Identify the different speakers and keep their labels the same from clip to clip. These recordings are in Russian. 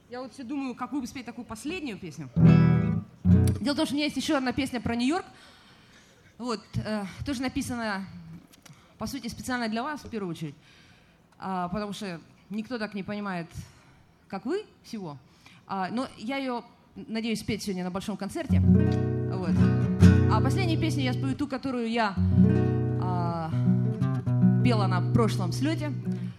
Speaker 1: Я вот все думаю, какую бы спеть такую последнюю песню. Дело в том, что у меня есть еще одна песня про Нью-Йорк. Вот, тоже написана, по сути, специально для вас, в первую очередь. Потому что никто так не понимает, как вы, всего. Но я ее, надеюсь, спеть сегодня на большом концерте. Вот. А последнюю песню я спою ту, которую я пела на прошлом слете.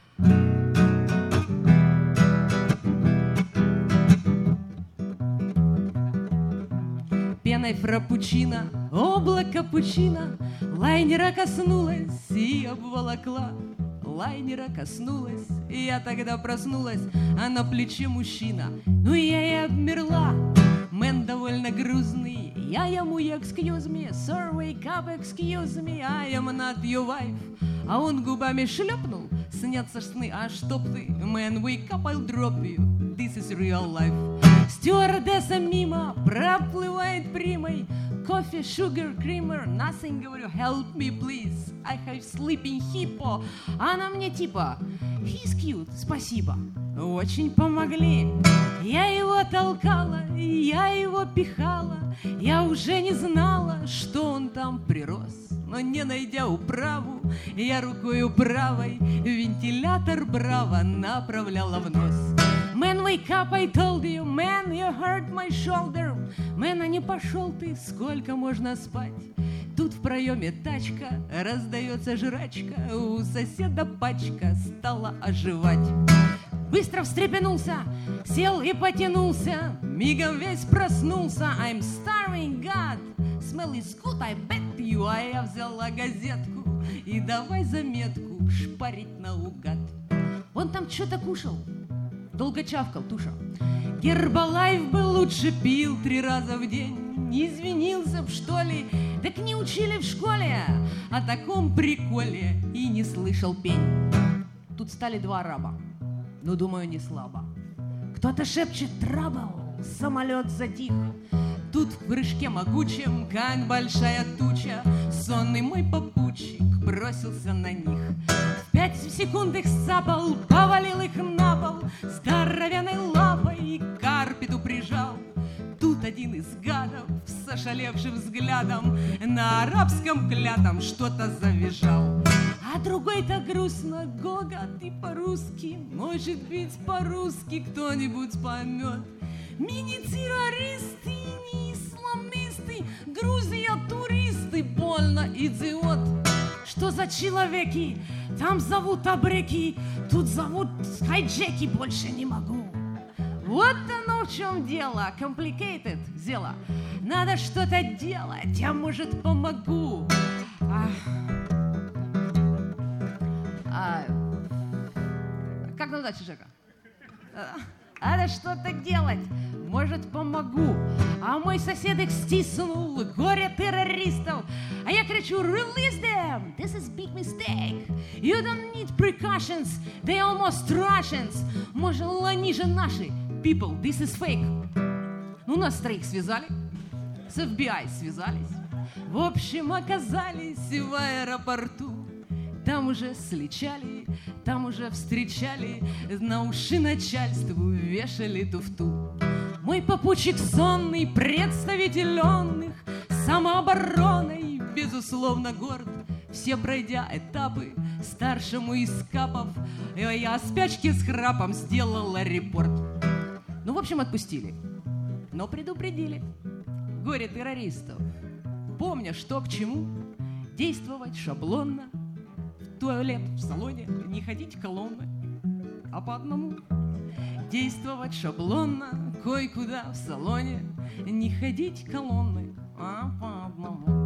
Speaker 1: Пеной фрапучино, облако пучина лайнера коснулась и обволокла. Лайнера коснулась, и я тогда проснулась, а на плече мужчина. Ну я и обмерла. Мэн довольно грузный. Я ему excuse me, sir, wake up, excuse me, I am not your wife. А он губами шлепнул. Снятся сны, а чтоб ты, man, wake up, I'll drop you. This is real life. Стюардесса мимо проплывает примой. Кофе, sugar, creamer, nothing, говорю, help me, please. I have sleeping hippo. Она мне типа, he's cute, спасибо. Очень помогли. Я его толкала, я его пихала. Я уже не знала, что он там прирос. Но не найдя управу, я рукою правой вентилятор браво направляла в нос. Man, wake up, I told you. Man, you hurt my shoulder. Man, а не пошел ты, сколько можно спать? Тут в проеме тачка, раздается жрачка, у соседа пачка стала оживать. Быстро встрепенулся, сел и потянулся, мигом весь проснулся. I'm starving, God. Smell is good, I bet you. А я взяла газетку и давай заметку шпарить наугад. Он там что-то кушал, долго чавкал, туша. Гербалайф бы лучше пил 3 раза в день. Не извинился б, что ли? Так не учили в школе о таком приколе. И не слышал пень. Тут стали 2 араба. Ну, думаю, не слабо. Кто-то шепчет «трабл», самолет затих. Тут в прыжке могучем, как большая туча, сонный мой попутчик бросился на них. В 5 секунд их сцапал, повалил их на пол, здоровенной лапой и к карпету прижал. Тут один из гадов с ошалевшим взглядом на арабском клятом что-то завизжал. А другой так грустно, гогот и по-русски. Может быть, по-русски кто-нибудь поймет. Мы не террористы, не исламисты, Грузия туристы, больно идиот. Что за человеки? Там зовут абреки, тут зовут хайджеки, больше не могу. Вот оно в чем дело, complicated дело. Надо что-то делать, я, может, помогу. Как на удачу, Жека? Надо что-то делать, может, помогу. А мой сосед их стиснул, горе террористов. А я кричу, release them, this is big mistake. You don't need precautions, they almost Russians. Может, они же наши, people, this is fake. Ну, нас 3 связали, с FBI связались. В общем, оказались в аэропорту. Там уже сличали, там уже встречали, на уши начальству вешали туфту. Мой попутчик сонный, представительных самообороной, безусловно горд. Все пройдя этапы, старшему из капов, я о спячке с храпом сделала репорт. Ну, в общем, отпустили, но предупредили. Горе террористов, помня, что к чему, действовать шаблонно. Туалет в салоне, не ходить колонны, а по одному. Действовать шаблонно, кое-куда в салоне, не ходить колонны, а по одному.